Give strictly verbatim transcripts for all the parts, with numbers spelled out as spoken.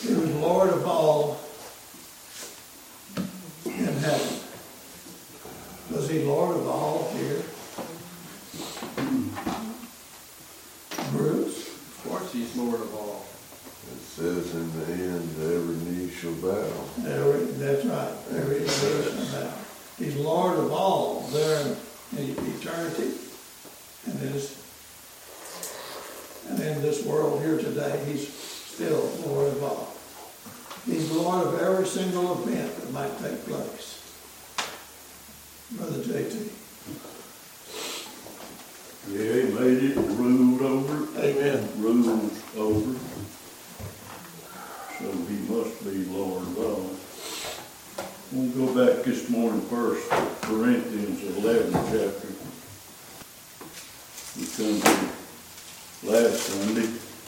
He was Lord of all in heaven. Was he Lord of all here? Bruce? Of course he's Lord of all. It says in the end, every knee shall bow. Every, that's right. Every knee shall bow. He's Lord of all there in eternity. And, his, and in this world here today, he's still Lord of all. He's Lord of every single event that might take place. Brother J T. Yeah, he made it, ruled over it. Amen. Rules over it. So he must be Lord of all. We'll go back this morning first, Corinthians eleven chapter. We come to last Sunday.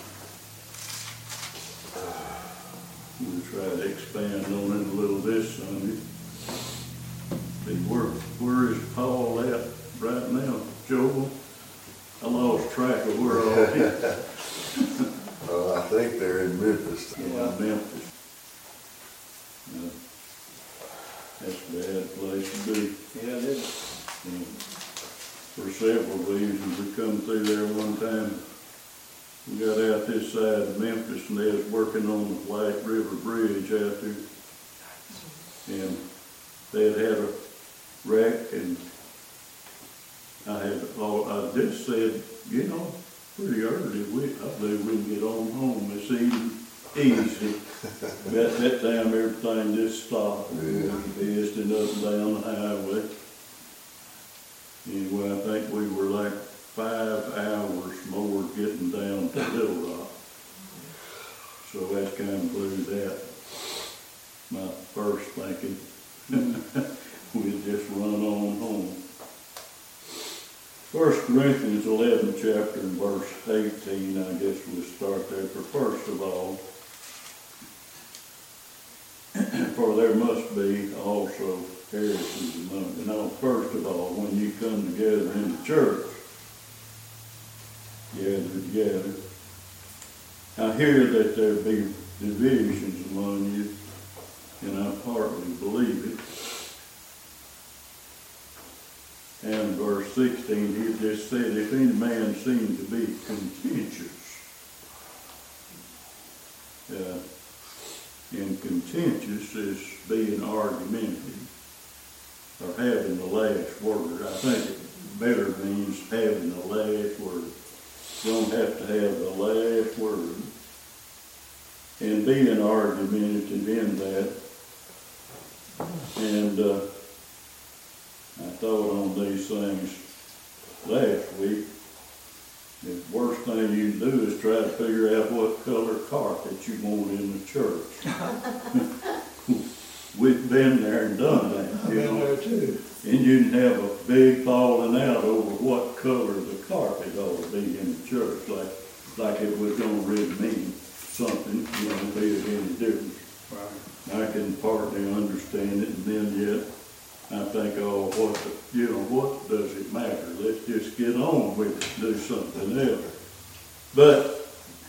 We'll try to expand on it a little this Sunday. See, where, where is Paul at right now? Joel? I lost track of where all he is. Uh, I think they're in Memphis. Yeah, Memphis. Yeah. That's a bad place to be. Yeah, it is. And for several reasons, we come through there one time. We got out this side of Memphis and they was working on the White River Bridge out there. And they had had a wreck and I had, oh, I just said, you know, pretty early, we, I believe we can get on home this evening, easy. At that time, everything just stopped. Yeah. Buzzing up and down the highway. Anyway, I think we were like five hours more getting down to Little Rock. So that kind of blew that. My first thinking, we'd just run on home. First Corinthians eleven chapter and verse eighteen, I guess we'll start there. For first of all, for there must be also heresies among you. Now, first of all, when you come together in the church, gather together, I hear that there be divisions among you, and I partly believe it. And verse sixteen, he just said, if any man seems to be contentious, uh, and contentious is being argumentative, or having the last word. I think it better means having the last word. You don't have to have the last word. And being argumentative in that. And uh, I thought on these things last week. The worst thing you can do is try to figure out what color carpet you want in the church. We've been there and done that. I've been there too. And you can have a big falling out over what color the carpet ought to be in the church, like like it was going to really mean something, you know, be of any difference. Right. I can partly understand it, and then yet I think, oh, what the, you know, what does it matter? Let's just get on with it, do something else. But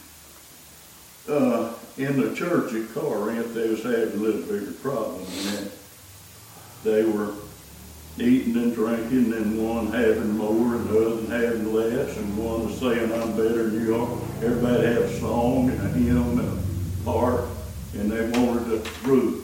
uh, in the church at Corinth, they was having a little bigger problem than that. They were eating and drinking, and one having more and the other having less, and one was saying, I'm better than you are. Everybody had a song and a hymn and a harp, and they wanted to rule.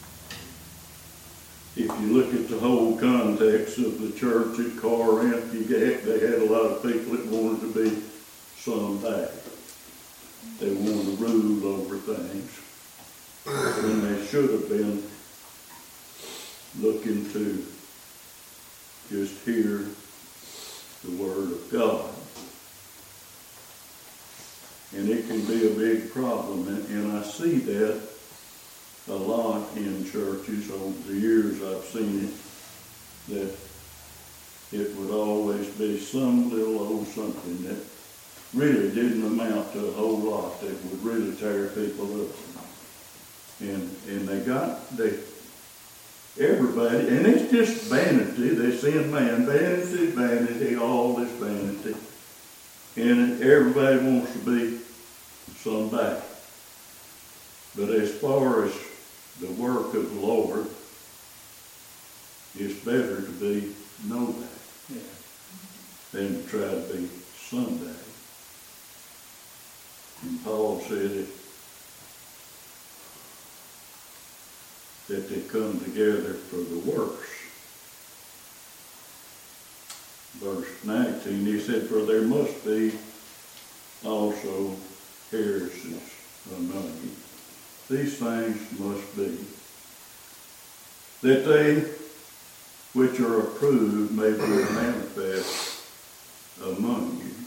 If you look at the whole context of the church at Corinth, you get, they had a lot of people that wanted to be some back. They wanted to rule over things when they should have been looking to just hear the word of God. And it can be a big problem, and, and I see that a lot in churches. Over the years I've seen it, that it would always be some little old something that really didn't amount to a whole lot that would really tear people up. And and they got, they, everybody, and it's just vanity. They send man, vanity, vanity, all this vanity. And everybody wants to be somebody. But as far as the work of the Lord, it's better to be no day Yeah. than to try to be Sunday. And Paul said it, that they come together for the works. Verse nineteen, he said, for there must be also heresies among you. These things must be, that they which are approved may be manifest among you.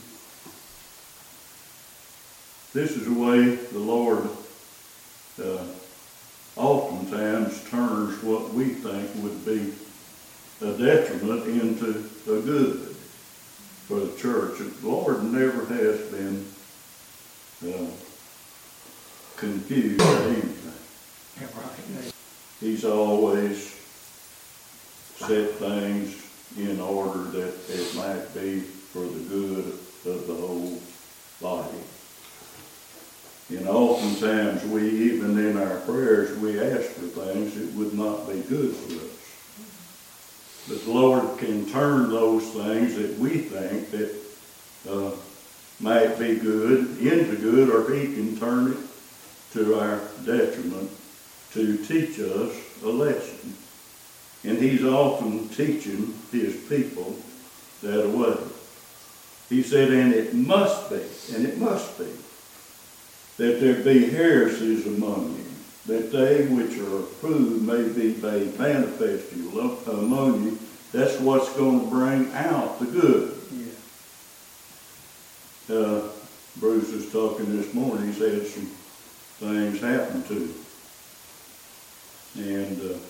This is the way the Lord uh, oftentimes turns what we think would be a detriment into a good for the church. The Lord never has been uh, confused by anything. Yeah, right. He's always set things in order that it might be for the good of the whole body. And oftentimes we, even in our prayers, we ask for things that would not be good for us. But the Lord can turn those things that we think that uh, might be good into good, or He can turn it to our detriment to teach us a lesson. And He's often teaching His people that way. He said, and it must be, and it must be, that there be heresies among you, that they which are approved may be made manifest among you. That's what's going to bring out the good. Yeah. Uh, Bruce was talking this morning. He's had some things happen to him. And uh,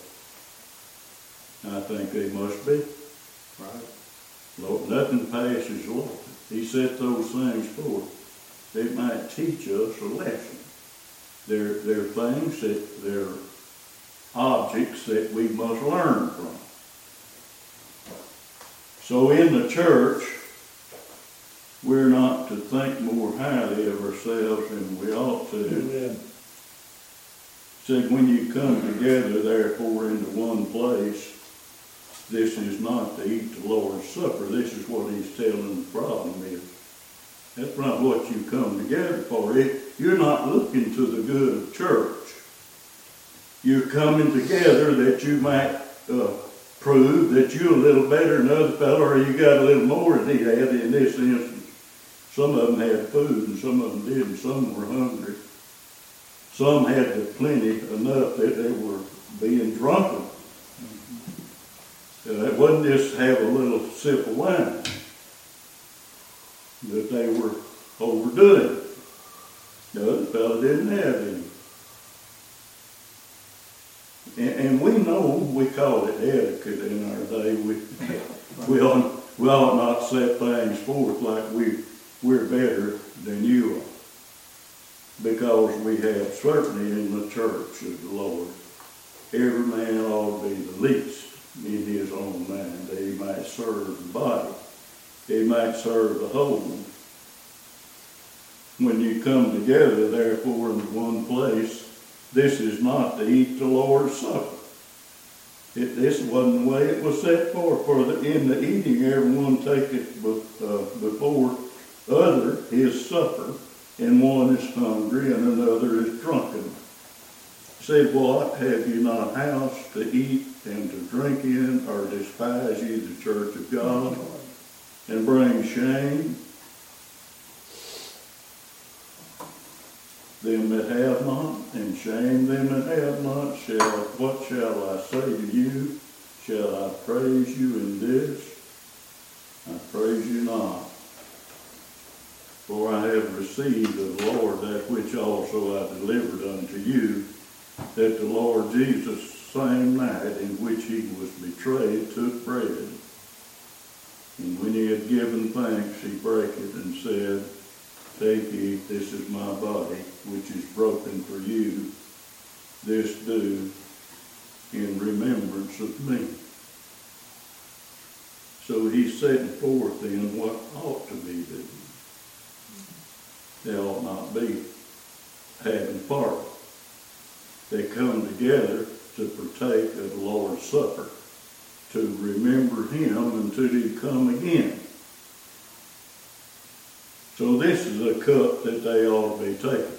I think they must be. Right. Lord, nothing passes the Lord. He set those things forth. They might teach us a lesson. They're, they're things that, they're objects that we must learn from. So in the church, we're not to think more highly of ourselves than we ought to. Amen. Said, when you come together, therefore, into one place, this is not to eat the Lord's Supper. This is what he's telling the problem is. That's not what you come together for. It, you're not looking to the good of church. You're coming together that you might uh, prove that you're a little better than the other fellow, or you got a little more than he had in this instance. Some of them had food and some of them didn't. Some were hungry. Some had the plenty enough that they were being drunken. Uh, it wasn't just have a little sip of wine, that they were overdoing it. The other fellow didn't have any. And, and we know, we call it etiquette in our day. We, we, ought, we ought not set things forth like we, we're better than you are. Because we have, certainly in the church of the Lord, every man ought to be the least in his own mind, that he might serve the body. He might serve the whole. When you come together, therefore, in one place, this is not to eat the Lord's Supper. It, this wasn't the way it was set forth. For the, in the eating, everyone taketh uh, before other his supper, and one is hungry and another is drunken. Said, what, have you not house to eat and to drink in, or despise ye the church of God, and bring shame them that have not, and shame them that have not? Shall, what shall I say to you? Shall I praise you in this? I praise you not. For I have received of the Lord that which also I delivered unto you, that the Lord Jesus, same night in which he was betrayed, took bread. And when he had given thanks, he brake it and said, take, eat, this is my body, which is broken for you. This do in remembrance of me. So he's setting forth then what ought to be done. They ought not be having part. they come together to partake of the Lord's Supper, to remember him until he come again. So this is a cup that they ought to be taking.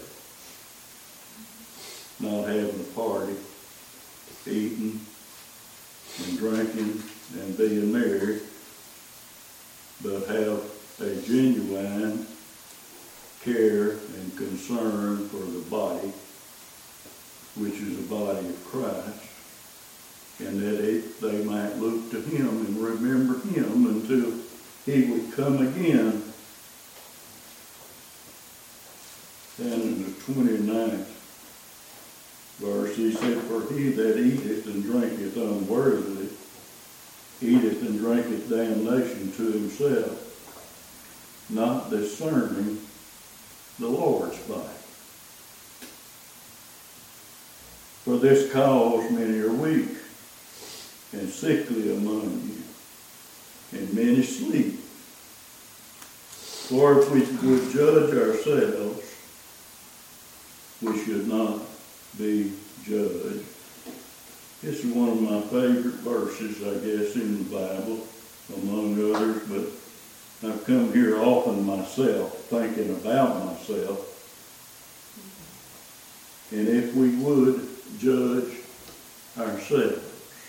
Not having a party, eating and drinking and being merry, but have a genuine care and concern for the body, which is the body of Christ, and that it, they might look to him and remember him until he would come again. And in the twenty-ninth verse, he said, "For he that eateth and drinketh unworthily, eateth and drinketh damnation to himself, not discerning the Lord's body. For this cause many are weak and sickly among you, and many sleep. For if we would judge ourselves, we should not be judged." This is one of my favorite verses, I guess, in the Bible, among others, but I've come here often myself, thinking about myself. And if we would judge ourselves,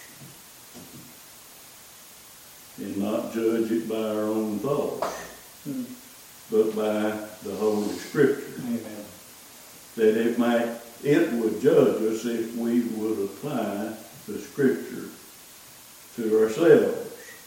and not judge it by our own thoughts, mm. but by the Holy Scripture. Amen. That it might, it would judge us if we would apply the Scripture to ourselves.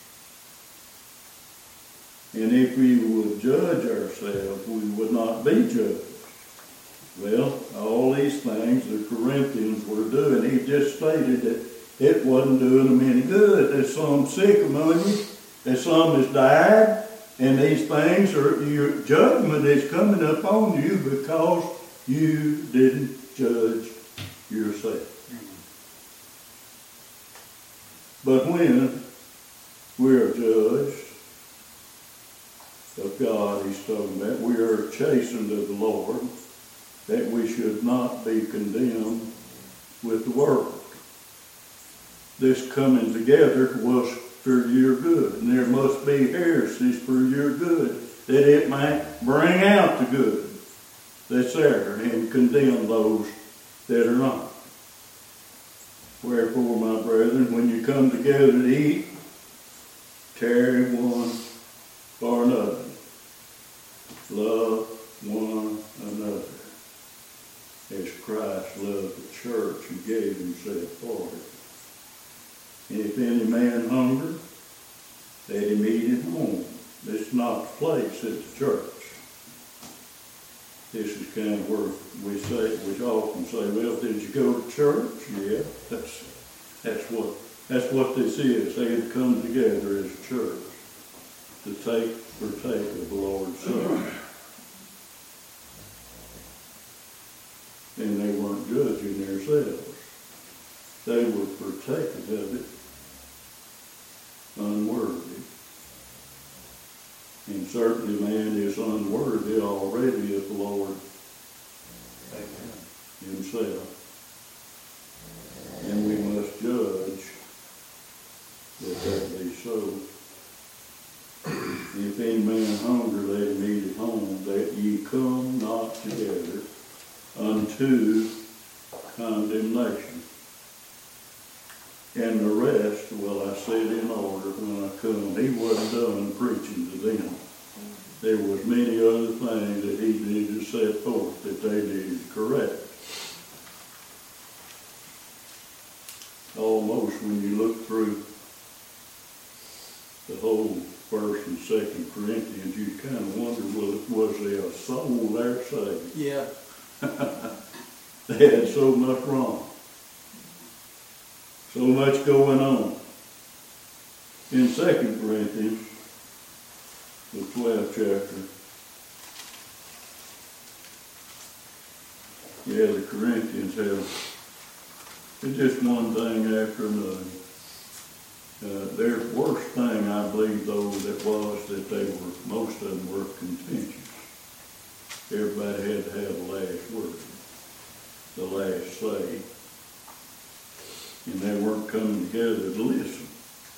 And if we would judge ourselves, we would not be judged. Well, all these things the Corinthians were doing, he just stated that it wasn't doing them any good. There's some sick among you, there's some that's died, and these things are, your judgment is coming upon you because you didn't judge yourself. But when we are judged of God, he's talking about, we are chastened of the Lord, that we should not be condemned with the world. This coming together was for your good, and there must be heresies for your good, that it might bring out the good that's there and condemn those that are not. Wherefore, my brethren, when you come together to eat, tarry one for another. Love one another, as Christ loved the church and gave himself for it. And if any man hunger, let him eat at home. This is not the place, it's the church. This is kind of where we say, we often say, well, did you go to church? Yeah, that's that's what that's what this is. They had come together as a church to take partake of the Lord's Supper. And they weren't judging themselves. They were partaking of it unworthy. And certainly man is unworthy already of the Lord himself. And we must judge that that be so. If any man hunger, let him eat at home, that ye come not together unto condemnation. And the rest, well, I said in order when I come. He wasn't done preaching to them. There was many other things that he needed to set forth that they needed to correct. Almost when you look through the whole First and Second Corinthians, you kind of wonder, well, was there a soul there saved? Yeah. They had so much wrong. So much going on. In Second Corinthians, the twelfth chapter, yeah, the Corinthians have, it's just one thing after another. Uh, their worst thing, I believe, though, that was that they were, most of them were contentious. Everybody had to have the last word, the last say. and they weren't coming together to listen.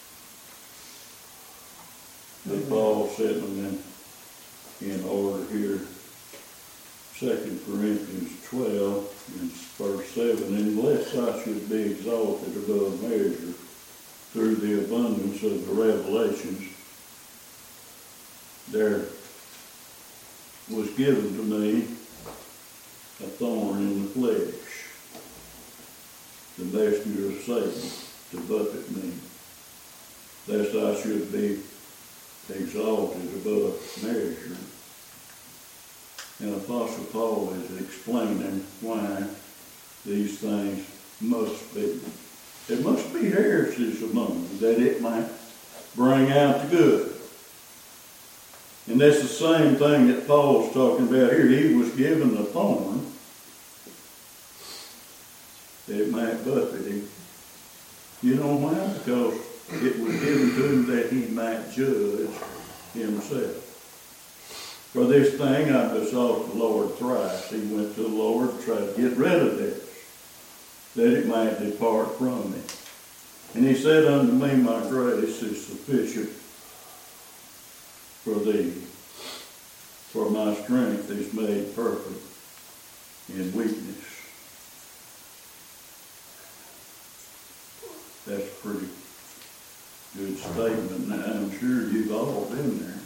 But Paul set them in, in order here. Second Corinthians twelve and verse seven, unless I should be exalted above measure through the abundance of the revelations, there was given to me a thorn in the flesh, the messenger of Satan, to buffet me, lest I should be exalted above measure. And Apostle Paul is explaining why these things must be. There must be heresies among them, that it might bring out the good. And that's the same thing that Paul's talking about here. He was given a thorn that it might buffet him. You know why? Because it was given to him that he might judge himself. For this thing I besought the Lord thrice. He went to the Lord and tried to get rid of this, that it might depart from me. And he said unto me, my grace is sufficient for thee, for my strength is made perfect in weakness. That's a pretty good statement. Now, I'm sure you've all been there.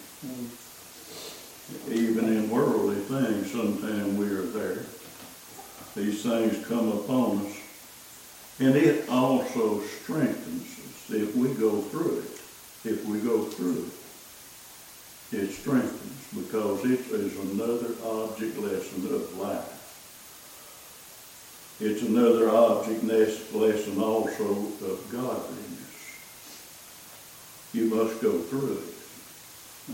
Even in worldly things, sometimes we are there. These things come upon us. And it also strengthens us if we go through it. If we go through it, it strengthens because it is another object lesson of life. It's another object lesson also of godliness. You must go through it.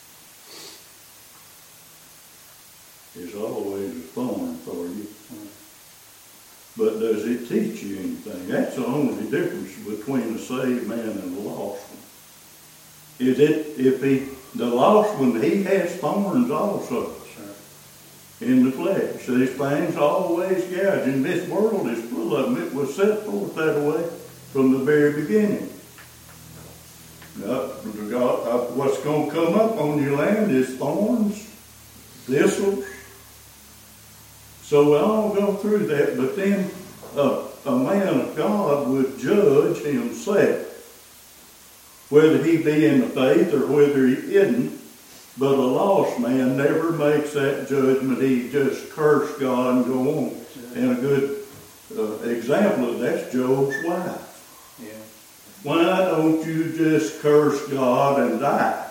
There's always a thorn for you. But does it teach you anything? That's the only difference between a saved man and a lost one. Is it, if he, the lost one, he has thorns also in the flesh. These things always gouging. This world is full of them. It was set forth that way from the very beginning. Now, God, what's going to come up on your land is thorns, thistles. So we all go through that, but then uh, a man of God would judge himself, whether he be in the faith or whether he isn't. But a lost man never makes that judgment. He just curse God and go on. And a good uh, example of that's Job's wife. Yeah. Why don't you just curse God and die?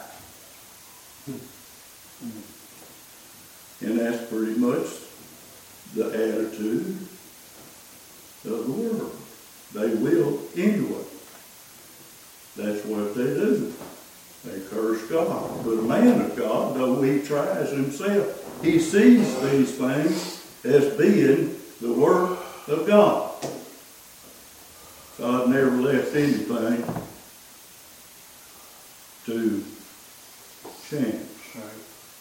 And that's pretty much the attitude of the world. They will anyway. That's what they do. They curse God. But a man of God, though he tries himself, he sees these things as being the work of God. God never left anything to chance. Right.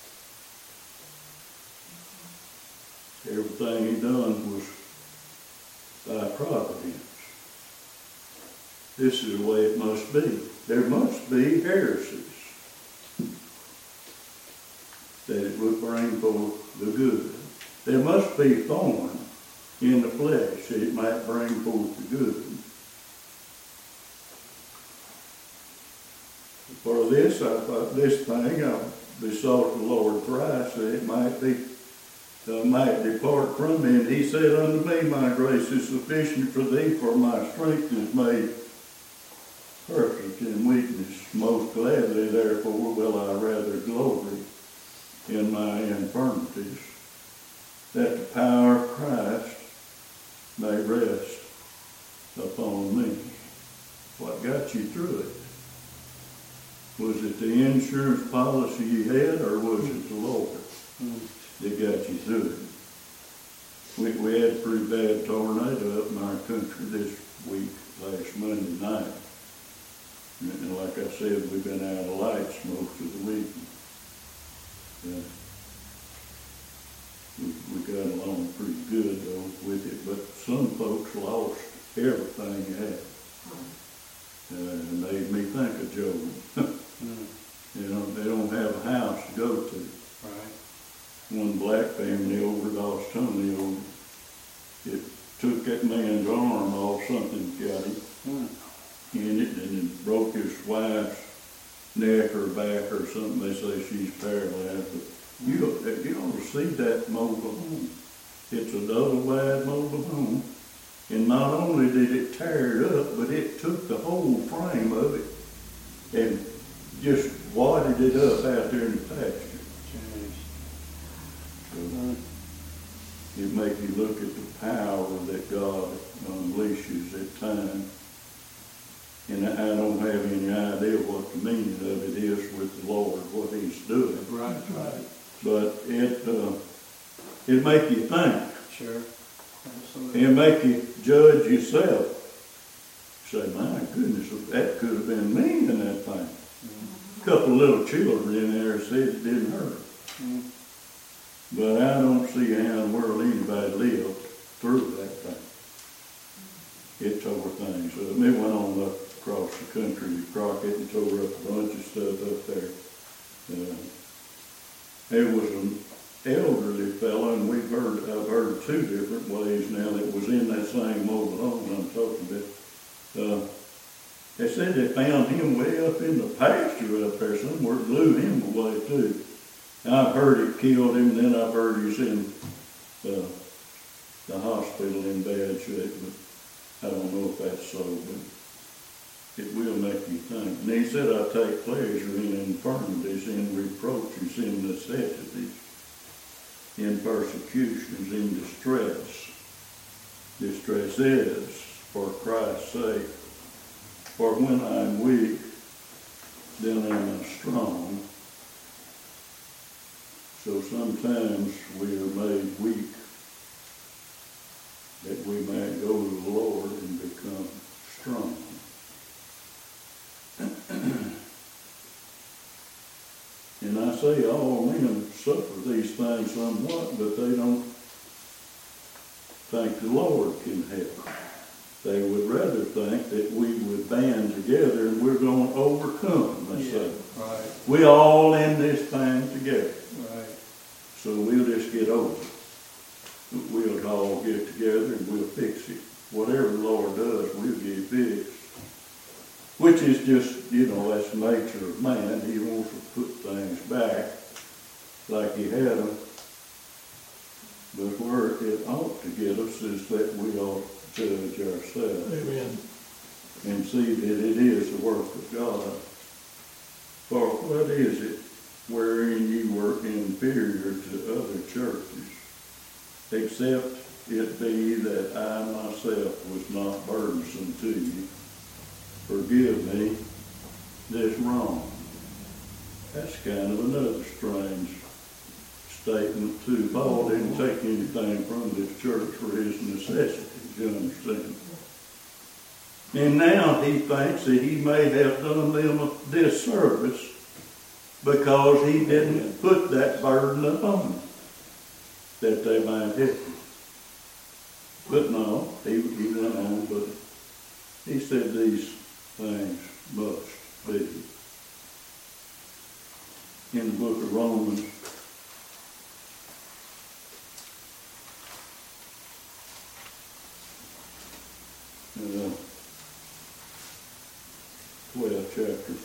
Everything he done was by providence. This is the way it must be. There must be heresies that it would bring forth the good. There must be thorn in the flesh that it might bring forth the good. For this, I thought, this thing, I besought the Lord thrice that it might be, uh, might depart from me. And he said unto me, my grace is sufficient for thee, for my strength is made perfect in weakness. Most gladly, therefore, will I rather glory in my infirmities, that the power of Christ may rest upon me. What got you through it? Was it the insurance policy you had, or was it the Lord that got you through it? We, we had a pretty bad tornado up in our country this week, last Monday night. And like I said, we've been out of lights most of the week. Yeah. We, we got along pretty good though with it, but some folks lost everything you have. Uh, and made me think of Job. Mm. You know, they don't have a house to go to. Right. One black family overdosed Tony. It took that man's arm off, something got him Mm. in it, and it broke his wife's neck or back or something. They say she's paralyzed. But you, you ought to see that mobile home. It's a double wide mobile home. And not only did it tear it up, but it took the whole frame of it and just wadded it up out there in the pasture. Jeez. So Mm. it makes you look at the power that God unleashes at times. And I don't have any idea what the meaning of it is with the Lord, what He's doing. Right. That's right. But it uh, it make you think. Sure. Absolutely. It make you judge yourself. Say, my goodness, that could have been me in that thing. Mm. A couple of little children in there said it didn't hurt. Mm. But I don't see how in the world anybody lived through that thing. It tore things up. It went on up across the country to Crockett and tore up a bunch of stuff up there. Uh, there was an elderly fellow, and we've heard, I've heard two different ways now that was in that same mobile home I'm talking about. Uh, they said they found him way up in the pasture up there somewhere, blew him away too. I've heard it killed him, and then I've heard he's in uh, the hospital in bad shape, but I don't know if that's so, but it will make you think. And he said, I take pleasure in infirmities, in reproaches, in necessities, in persecutions, in distress. Distress is for Christ's sake. For when I'm weak, then am I strong. So sometimes we are made weak that we might go to the Lord and become strong. And I say all men suffer these things somewhat, but they don't think the Lord can help. They would rather think that we would band together and we're going to overcome, they say. Right. We all in this thing together. Right. So we'll just get over it. We'll all get together and we'll fix it. Whatever the Lord does, we'll get fixed. Which is just, you know, that's the nature of man. He wants to put things back like he had them. But where it ought to get us is that we ought to judge ourselves. Amen. And see that it is the work of God. For what is it wherein you were inferior to other churches, except it be that I myself was not burdensome to you? Forgive me this wrong. That's kind of another strange statement too. Paul didn't take anything from this church for his necessities, you understand? And now he thinks that he may have done them a disservice because he didn't put that burden upon them, that they might help him. But no, he, he went on, but he said these things must be. In the book of Romans, uh, twelfth chapter,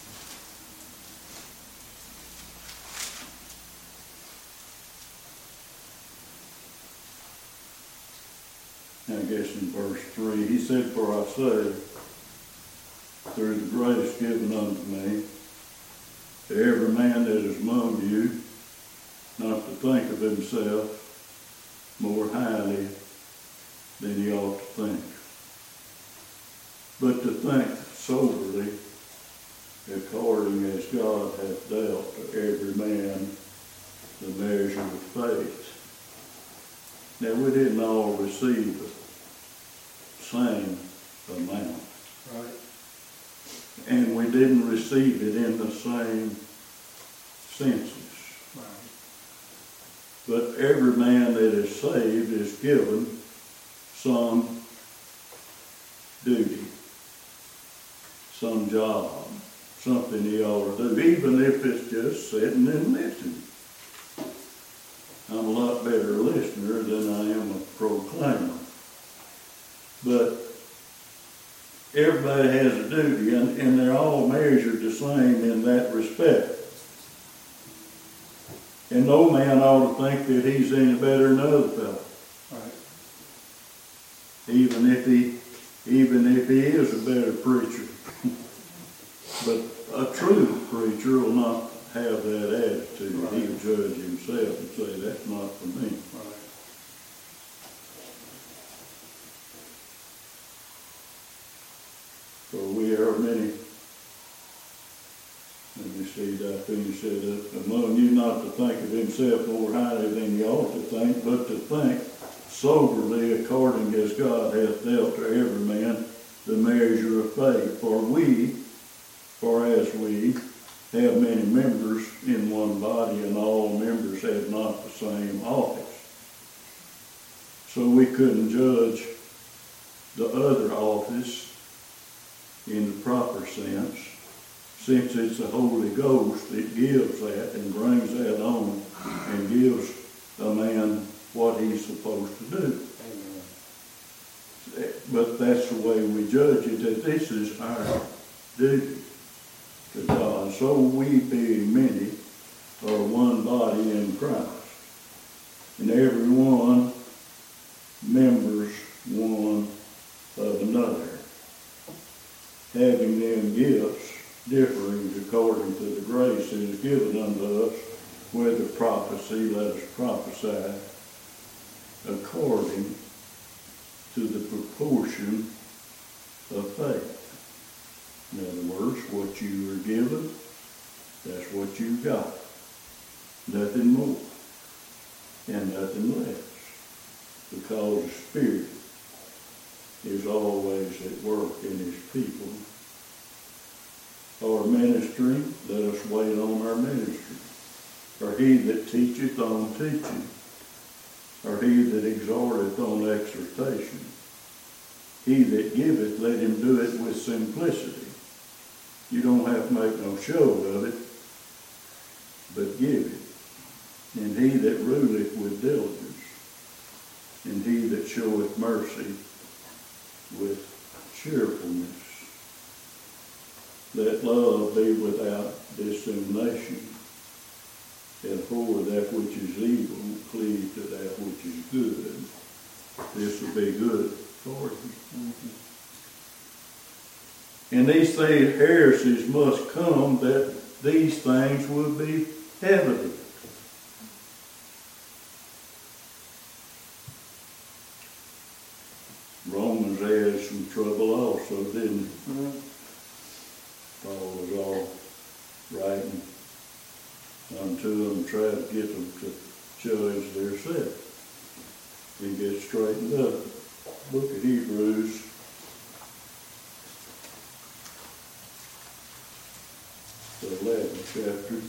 I guess in verse three, he said, for I say, there is grace given unto me, to every man that is among you, not to think of himself more highly than he ought to think, but to think soberly, according as God hath dealt to every man the measure of faith. Now, we didn't all receive the same amount. Right. And we didn't receive it in the same senses. Right. But every man that is saved is given some duty, some job, something he ought to do, even if it's just sitting and listening. I'm a lot better listener than I am a proclaimer. But everybody has a duty, and, and they're all measured the same in that respect. And no man ought to think that he's any better than other fellow. Right. Even if he, even if he is a better preacher. But a true preacher will not have that attitude. Right. He'll judge himself and say, that's not for me. Right. For we are many, let me see, that thing said, that among you not to think of himself more highly than you ought to think, but to think soberly according as God hath dealt to every man the measure of faith. For we, for as we have many members in one body, and all members have not the same office. So we couldn't judge the other office in the proper sense, since it's the Holy Ghost that gives that and brings that on and gives a man what he's supposed to do. Amen. But that's the way we judge it, that this is our duty to God. So we, being many, are one body in Christ, and every one members one of another, having them gifts differing according to the grace that is given unto us, whether prophecy, let us prophesy according to the proportion of faith. In other words, what you were given, that's what you got. Nothing more and nothing less. Because the Spirit is always at work in His people. Our ministry, let us wait on our ministry. For he that teacheth on teaching, or he that exhorteth on exhortation, he that giveth, let him do it with simplicity. You don't have to make no show of it, but give it. And he that ruleth with diligence, and he that showeth mercy with cheerfulness. Let love be without dissimulation. Abhor that which is evil, cleave to that which is good. This will be good for you. Mm-hmm. And these things, heresies must come, that these things will be evident. Romans had some trouble also, didn't it? Mm-hmm. Paul was all writing unto them, try to get them to judge their sin. He gets straightened up. Book of Hebrews, the eleventh chapter.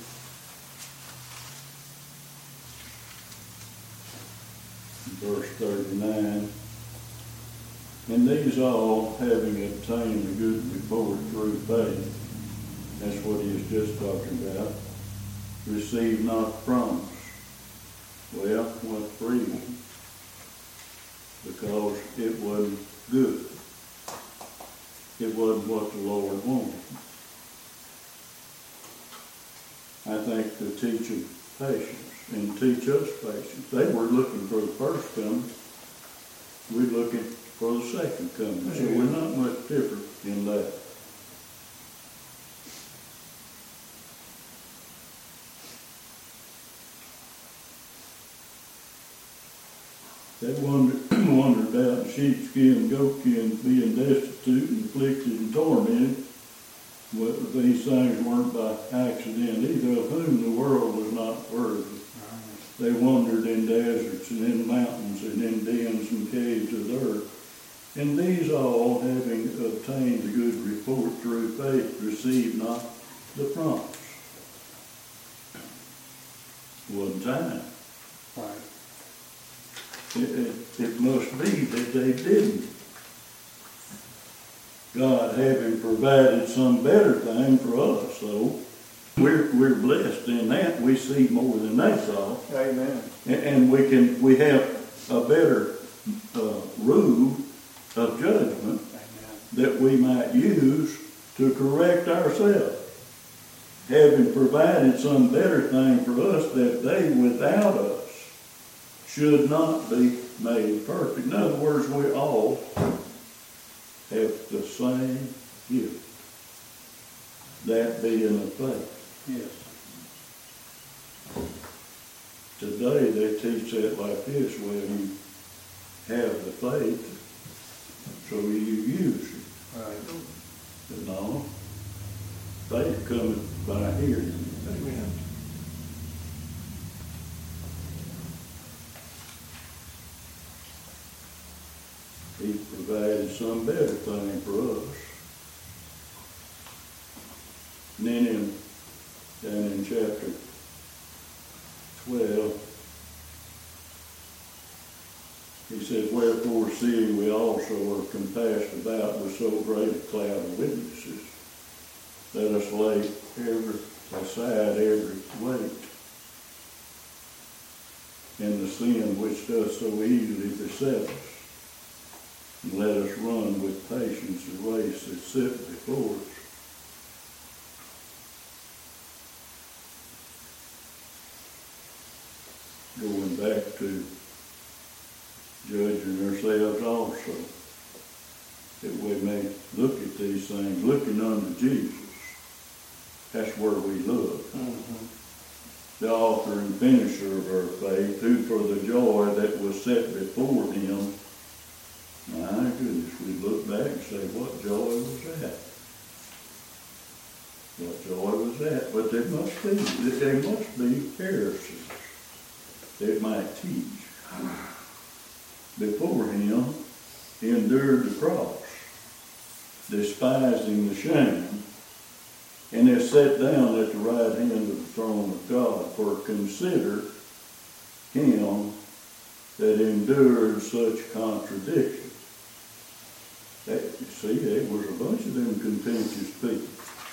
Verse thirty-nine. And these all, having obtained a good report through faith, that's what he was just talking about, receive not promise. Well, what reason? Because it wasn't good. It wasn't what the Lord wanted. I think to teach them patience and teach us patience. They were looking for the first coming. We're looking for the second coming. So we're not much different in that. They wandered, wandered out in sheepskin, goatskin, being destitute and afflicted and tormented. Well, these things weren't by accident either, of whom the world was not worthy. They wandered in deserts and in mountains and in dens and caves of the earth. And these all, having obtained a good report through faith, received not the promise. One time. Right. It, it, it must be that they didn't God having provided some better thing for us, so we're, we're blessed in that. We see more than they saw. Amen. And, and we can, we have a better uh, rule of judgment that we might use to correct ourselves, having provided some better thing for us, that they without us should not be made perfect. In other words, we all have the same gift, that being of faith. Yes. Today they teach that like this: well, you have the faith, so you use it. Right. But no, faith cometh by hearing. Amen. He provided some better thing for us. And then in, down in chapter twelve, he says, wherefore, seeing we also are compassed about with so great a cloud of witnesses, let us lay every, aside every weight and the sin which does so easily beset us. And let us run with patience the race that's set before us. Going back to judging ourselves also, that we may look at these things, looking unto Jesus. That's where we look. Mm-hmm. The author and finisher of our faith, who for the joy that was set before him, my goodness, we look back and say, what joy was that? What joy was that? But there must be, there must be heresies that might teach. Before him, he endured the cross, despising the shame, and is set down at the right hand of the throne of God. For consider him that endured such contradiction. That, you see, there was a bunch of them contentious people.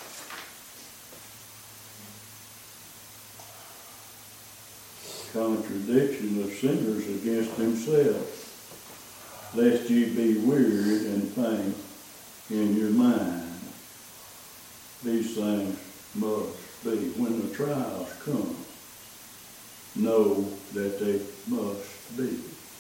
Contradiction of sinners against himself, lest ye be wearied and faint in your mind. These things must be. When the trials come, know that they must be.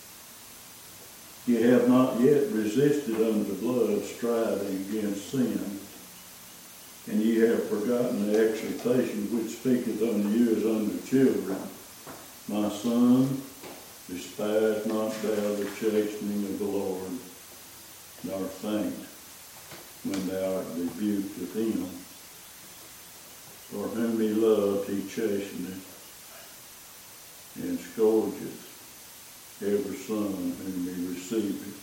Ye have not yet resisted unto blood, striving against sin. And ye have forgotten the exhortation which speaketh unto you as unto children. My son, despise not thou the chastening of the Lord, nor faint when thou art rebuked of him. For whom he loved he chasteneth, and scourgeth every son whom he receiveth.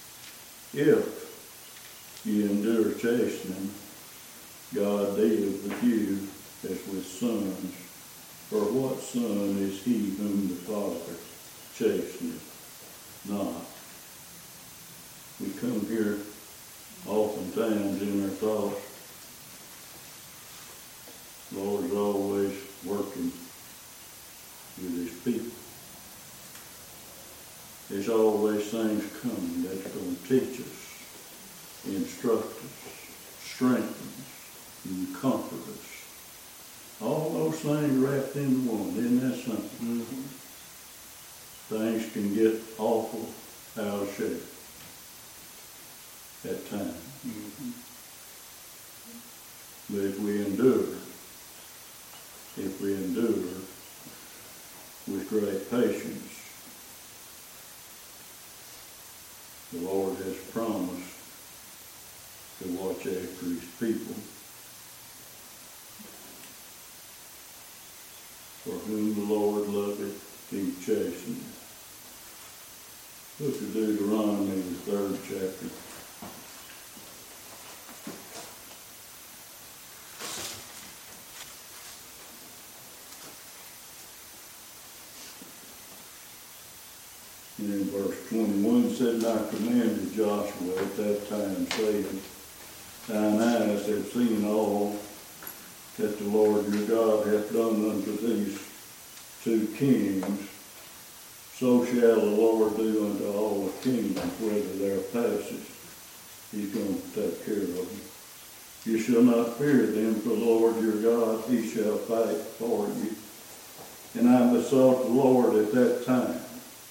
If ye endure chastening, God dealeth with you as with sons. For what son is he whom the Father chasteneth not? We come here oftentimes in our thoughts. The Lord is always working with his people. There's always things coming that's going to teach us, instruct us, strengthen us, and comfort us. All those things wrapped into one, isn't that something? Mm-hmm. Things can get awful out of shape at times. Mm-hmm. But if we endure, if we endure with great patience, the Lord has promised to watch after his people. For whom the Lord loveth, he chasteneth. Look at Deuteronomy, the third chapter. And in verse twenty-one said, and I commanded Joshua at that time, saying, thine eyes have seen all that the Lord your God hath done unto these two kings, so shall the Lord do unto all the kingdoms, whether there passage. He's going to take care of them. You shall not fear them, for the Lord your God, he shall fight for you. And I besought the Lord at that time.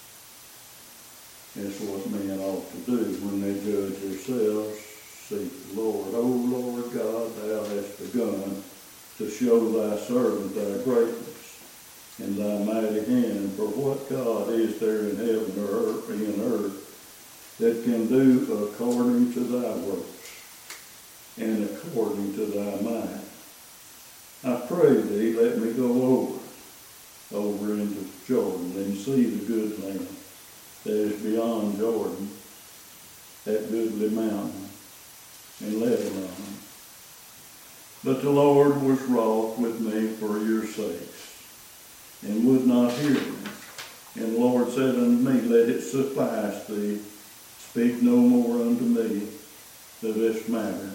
That's what men ought to do when they judge themselves. Seek the Lord. O Lord God, thou hast begun to show thy servant thy greatness and thy mighty hand. For what God is there in heaven or earth, in earth that can do according to thy works and according to thy might? I pray thee, let me go over, over into Jordan and see the good land that is beyond Jordan, that goodly mountain, and Lebanon. But the Lord was wroth with me for your sakes, and would not hear me. And the Lord said unto me, let it suffice thee, speak no more unto me of this matter.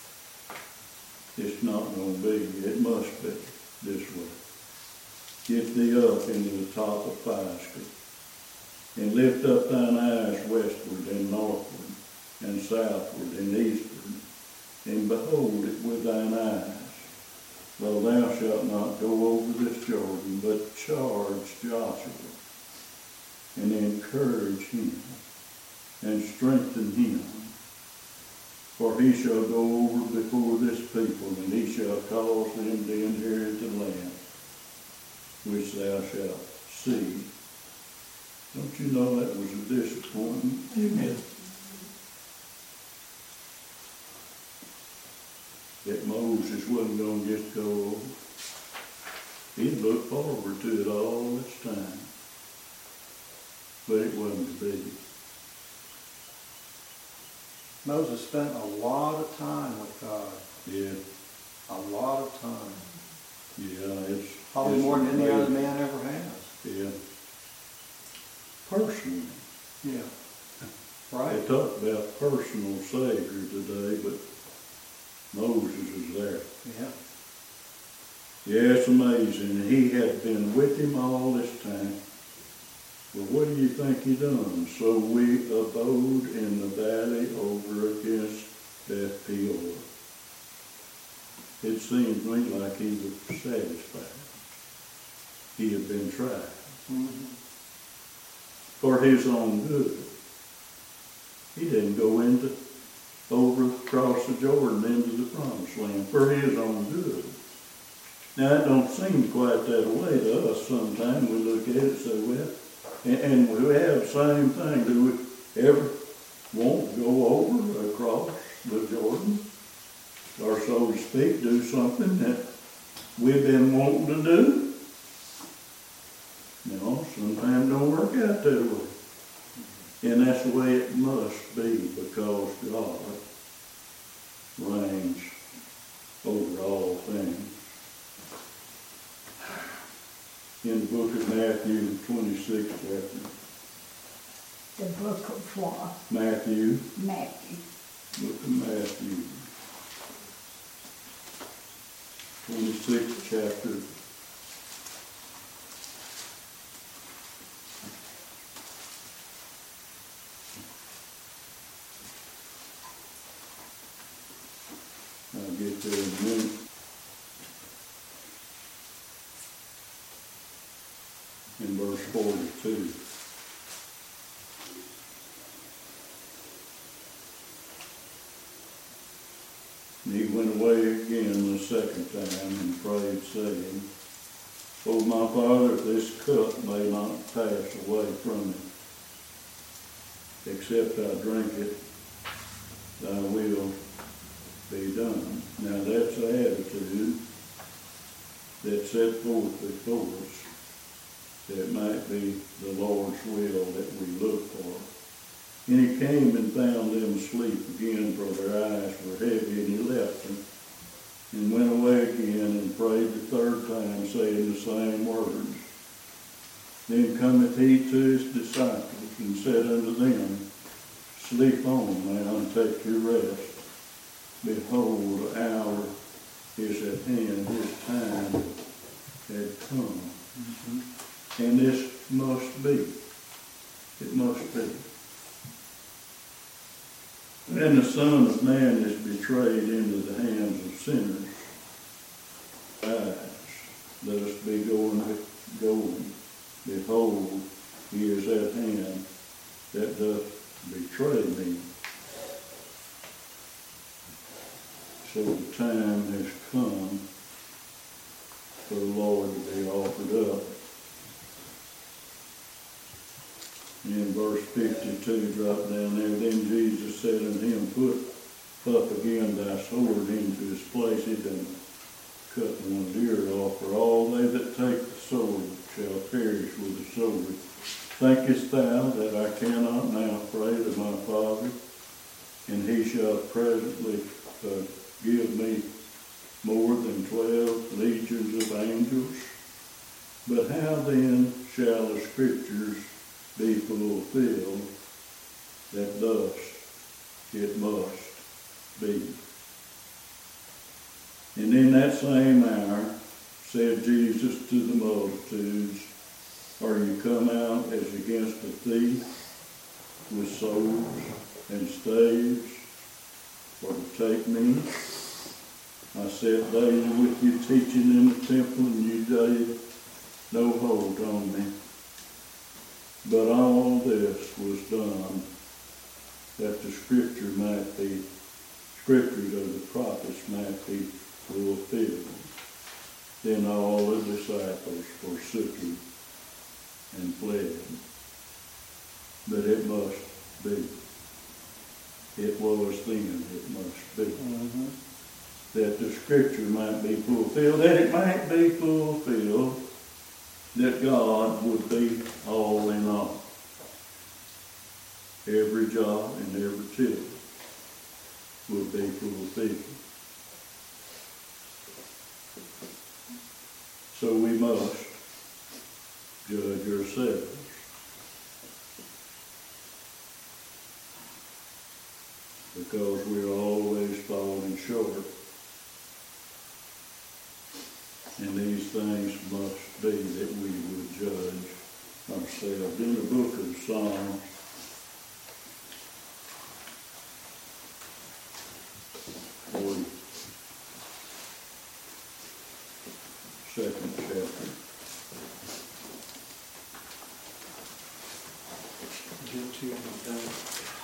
It's not going to be, it must be this way. Get thee up into the top of Pisgah, and lift up thine eyes westward and northward, and southward and eastward, and behold it with thine eyes. Though thou shalt not go over this Jordan, but charge Joshua, and encourage him, and strengthen him. For he shall go over before this people, and he shall cause them to inherit the land which thou shalt see. Don't you know that was a disappointment? Amen. That Moses wasn't going to just go over. He looked forward to it all this time. But it wasn't to be. Moses spent a lot of time with God. Yeah, A lot of time. yeah, it's... Probably it's more than any other amazing. man ever has. Yeah. Personally. Yeah. They Right? talk about personal Savior today, but Moses was there. Yeah. Yeah, it's amazing. He had been with him all this time. But what do you think he done? So we abode in the valley over against Beth Peor. It seemed to me like he was satisfied. He had been tried Mm-hmm. for his own good. He didn't go into over across the Jordan into the promised land for his own good. Now it don't seem quite that way to us sometimes. We look at it and say, well, and, and we have the same thing. Do we ever want to go over across the Jordan? Or so to speak, do something that we've been wanting to do? No, sometimes don't work out that way. And that's the way it must be, because God reigns over all things. In the book of Matthew, twenty-sixth chapter, The book of what? Matthew, Matthew. book of Matthew, twenty-sixth chapter, I'll get there in a minute. In verse forty-two. And he went away again the second time and prayed, saying, O my Father, if this cup may not pass away from me, except I drink it, thy will be done. Now that's the attitude that's set forth before us. That might be the Lord's will that we look for. And he came and found them asleep again, for their eyes were heavy, and he left them, and went away again, and prayed the third time, saying the same words. Then cometh he to his disciples, and said unto them, Sleep on now, and take your rest. behold, the hour is at hand, his time had come. And this must be. It must be. And the Son of Man is betrayed into the hands of sinners. Eyes, let us be going, going. Behold, he is at hand that doth betray me. So the time has come for the Lord to be offered up. In verse fifty-two, drop down there, then Jesus said unto him, put up again thy sword into his place. He done cut one's ear off. For all they that take the sword shall perish with the sword. Thinkest thou that I cannot now pray to my Father, and he shall presently uh, give me more than twelve legions of angels? But how then shall the scriptures be fulfilled that thus it must be? And in that same hour said Jesus to the multitudes, are you come out as against a thief with swords and staves, for to take me? I sat daily with you teaching in the temple, and you gave no hold on me. But all this was done that the scripture might be, scriptures of the prophets might be fulfilled. Then all the disciples forsook him and fled. But it must be. It was then, it must be. Mm-hmm. That the scripture might be fulfilled, that it might be fulfilled, that God would be all in all. Every jot and every tittle would be fulfilled. So we must judge ourselves. Because we're always falling short. And these things must be that we would judge ourselves. In the book of Psalms, forty second chapter. Get to it.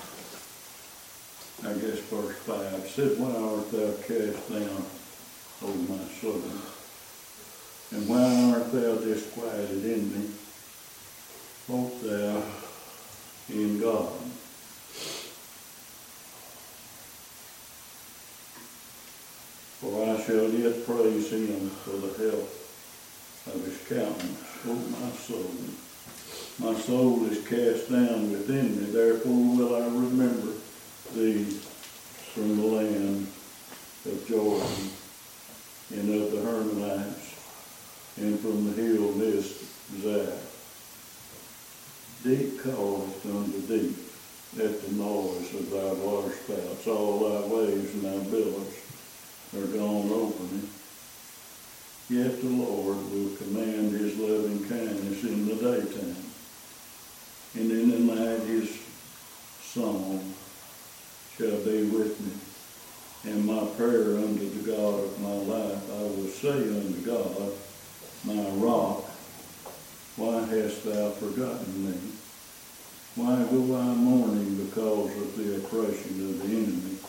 I guess verse five. It said, why art thou cast down, O my soul? And why art thou disquieted in me? Hope thou in God. For I shall yet praise him for the health of his countenance, O my soul. My soul is cast down within me, therefore will I remember thee from the land of Jordan and of the Hermonites, and from the hill mist Zah. Deep calleth unto deep at the noise of thy waterspouts. All thy waves and thy billows are gone over me. Yet the Lord will command his loving kindness in the daytime, and in the night his song shall be with me. And my prayer unto the God of my life, I will say unto God, my rock, why hast thou forgotten me? Why go I mourning because of the oppression of the enemy?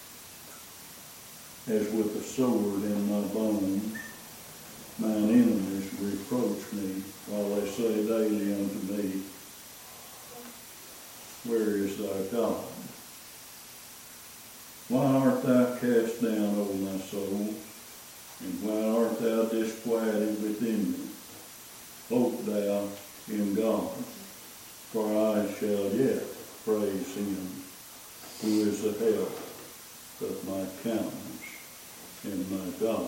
As with a sword in my bones, mine enemies reproach me, while they say daily unto me, where is thy God? Why art thou cast down, O my soul? And why art thou disquieted within me? Hope thou in God, for I shall yet praise him, who is the health of my countenance and my God.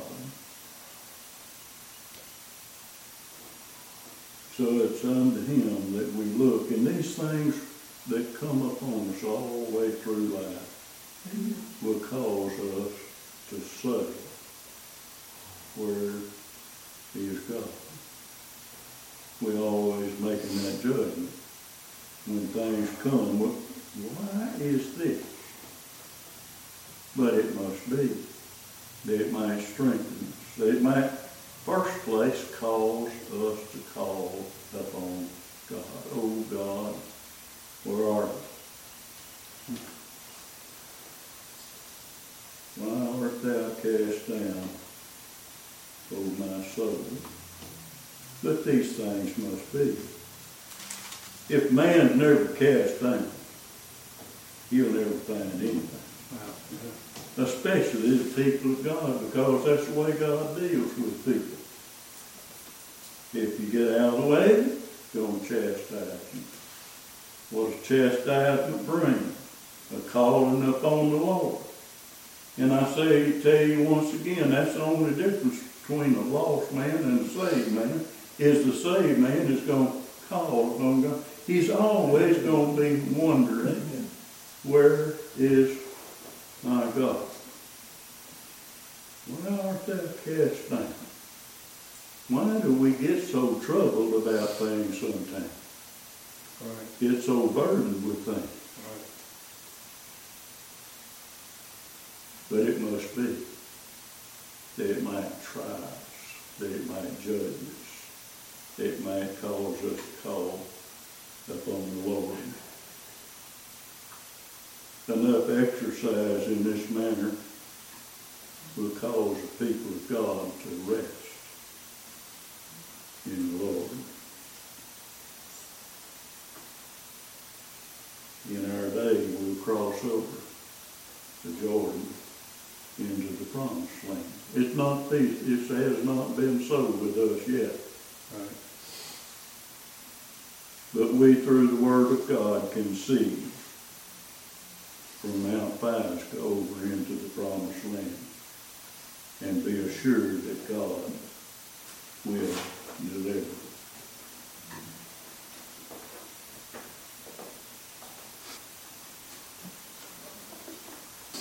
So it's unto him that we look, and these things that come upon us all the way through life will calls us to say where is God. We're always making that judgment. When things come, well, why is this? But it must be that it might strengthen us, that it might, first place, cause us to call upon God. Oh God, where are you? Why art thou cast down, O my soul? But these things must be. If man's never cast down, he'll never find anything. Especially the people of God, because that's the way God deals with people. If you get out of the way, He's going to chastise you. What does chastisement bring? A calling upon the Lord. And I say, tell you once again, that's the only difference between a lost man and a saved man, is the saved man is going to call upon God. He's always going to be wondering, where is my God? Why art thou cast down? Why do we get so troubled about things sometimes? Right. Get so burdened with things. Right. But it must be that it might try us, that it might judge us, that it might cause us to call upon the Lord. Enough exercise in this manner will cause the people of God to rest in the Lord. In our day, we'll cross over the Jordan into the promised land. It's not, it has not been so with us yet. Right. But we, through the Word of God, can see from Mount Pisgah over into the promised land and be assured that God will deliver.